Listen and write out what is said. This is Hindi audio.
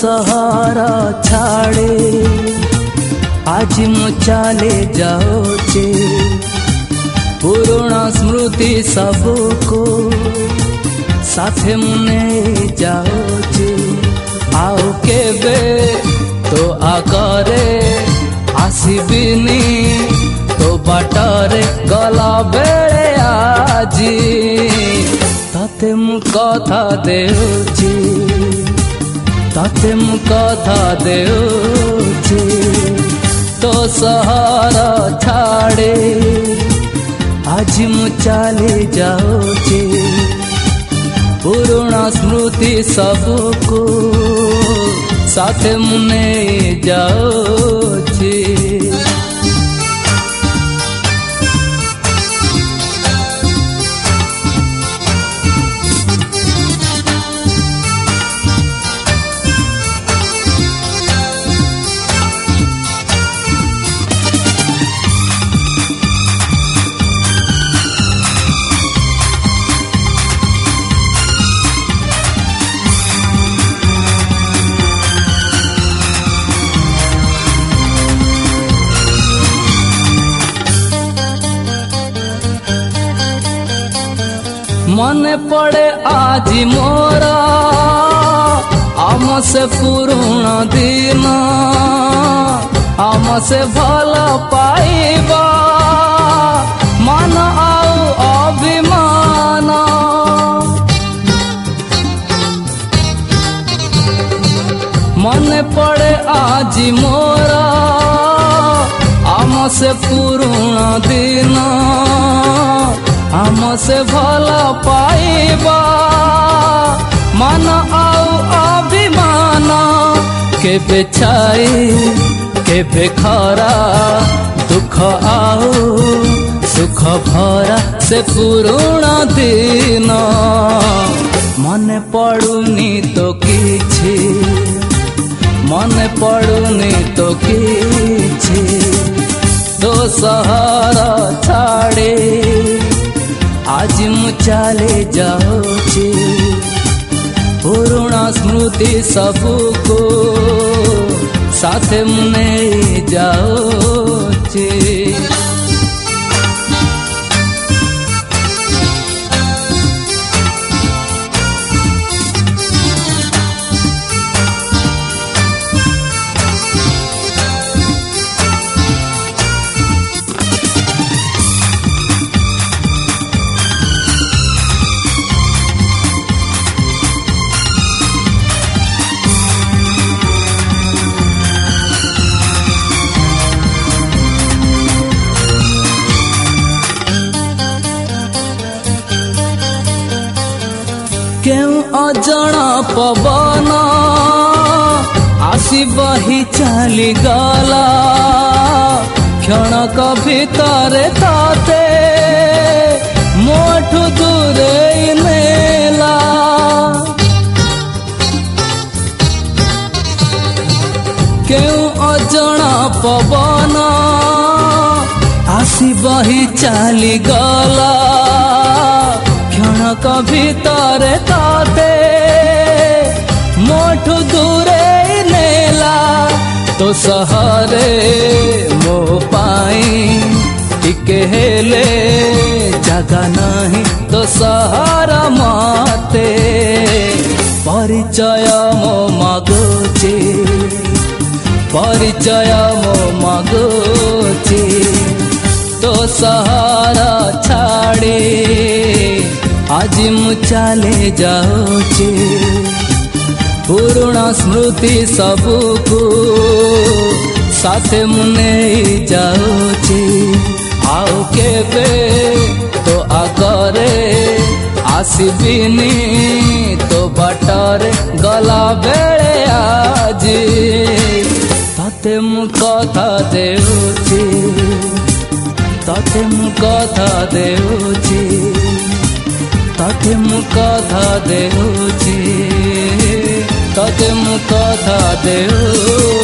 सहारा छाड़े आज मु चले जाऊचे पुराना स्मृति सबको साथे मुने जाऊचे आओ केबे तो आगरे आसबिनी तो बाटरे गला बेले आजी ताते मु कथा देउची ताते मु कथा देउची तो सहारा छाड़े आज मु चले जाऊचे पुराना स्मृति सबको साथे मुने जाऊचे मन पड़े आज मोरा आम से पुराना दिन आम से भला पाइबा मन आउ अभिमान मन पड़े आज मोरा आम से पुराना दिन आम से भला पाइबा मन आउ अभिमान केबे छाई केबे खरा दुख आउ सुख भरा से पुराना दिन मन पड़ुनी तो किछि मन पड़ुनी तो किछि तो सहारा छाड़े आज मु चले जाऊचे पुराना स्मृति सबको साथे मुने जाऊचे क्यों अजणा पवन आसी बही चली गला क्षणक भितरे ताते मोठू दूरे नेला क्यों अजणा पवन आसी बही चली गला क्षणक भितरे ताते मोठू दूरे नेला तो सहरे मो पाई टिके हेले जगा नहीं तो सहारा माते परिचय मो मागुची परिचय मो मागुची तो सहारा छाड़े आज मु चले जाऊचे पुराना स्मृति सबको साथे मुने जाऊचे आओ केबे तो आगरे आसबिनी तो बाटरे गला बेले आज ताते मु कथा देउची ताते मु कथा देउची ताते मु कथा देउची ताते मु कथा देउची।